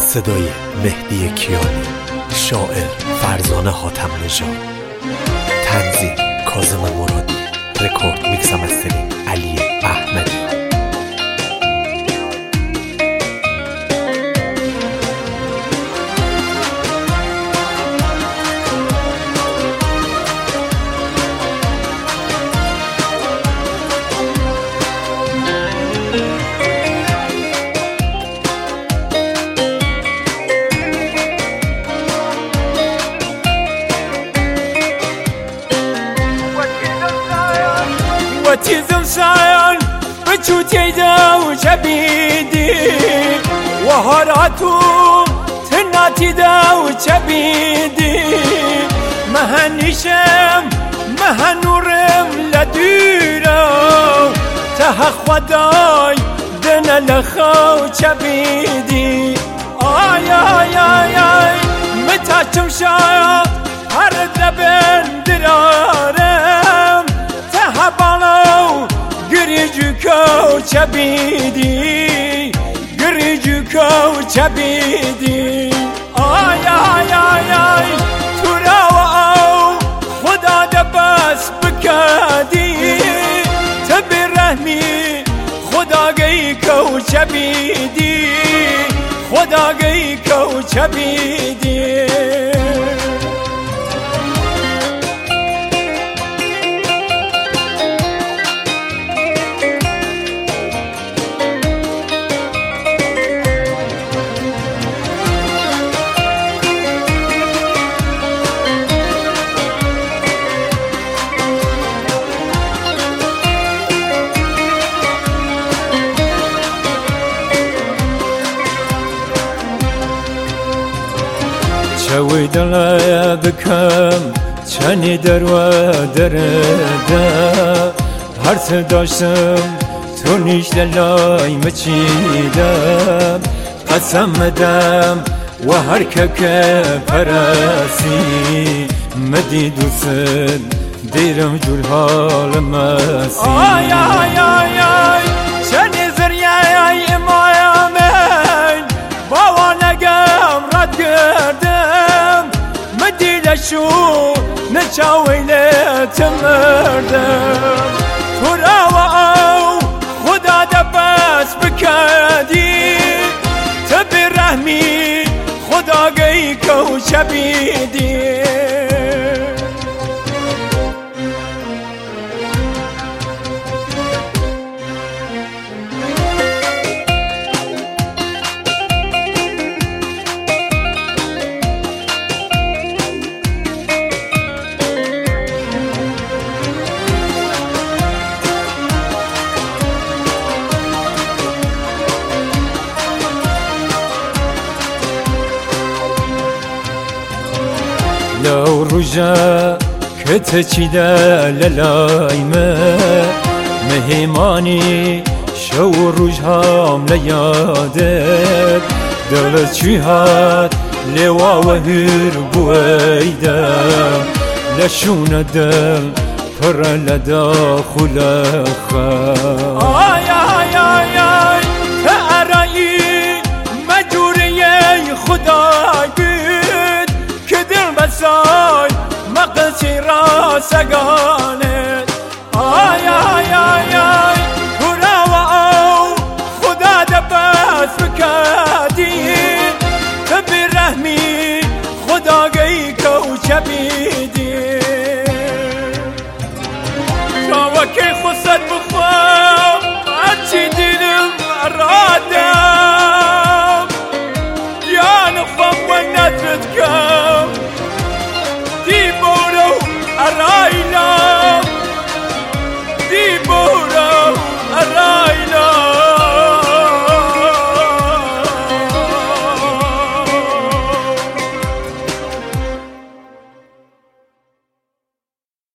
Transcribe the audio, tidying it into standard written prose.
صدای مهدی کیانی، شاعر فرزانه حاتم نژاد، تنظیم کاظم مرادی، رکورد میکس و مسترینگ علی احمدی. وتيزم سايل بجوتي داو جبيدي وهراتو تناتي داو جبيدي مهنشم مهنورم لديرو تها خداي دنا لخو جبيدي آي آي آي آي متى تمشايا هرد بندرارم تها بالو گریجو کو چبیدی گریجو کو چبیدی آی آی آی آی تو رو او خدا دبس بکدی تبی رحمی خدا گی کو چبیدی خدا گی کو چبیدی شوي دلای بکم چنی درو درده هرس داشتم تو نیش دلای مچیدم قسم مدم و هر که پرسی مدی دوست دیرم جور حال مسی آی آی آی آی چنی زریه ای امایمین باوا نگم رد گردم مدی لشو نچاویلت مردم تو رو او خدا دبس بکدی تبی رحمی خدا گی کو چبیدی لو رجا كتشيدا للايمة مهماني شو رجهام ليادت دلت شهاد لوا وهر بويدا لشون الدل فر لداخل خا